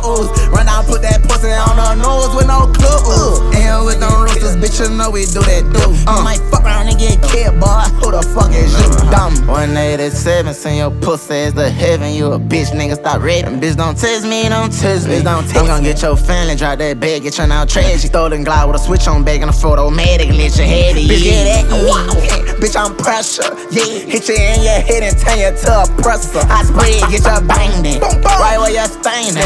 clothes. Run down, put that pussy on her nose with no clothes. And with them roosters, bitch, you know we do that too. You might fuck around and get killed, boy. Who the fuck is you, dumb? 187, send your pussy as the heaven. You a bitch, nigga, stop rapping. Bitch, don't test me, don't test me. I'm gonna get your family, drop that bag, get your now trash. Stolen glide with a switch on back and a photomatic, let your head in. Bitch, get that, wow. Bitch, I'm pressure, yeah. Hit you in your head and turn you to a presser. I spread, get your banged in, right where you're staining.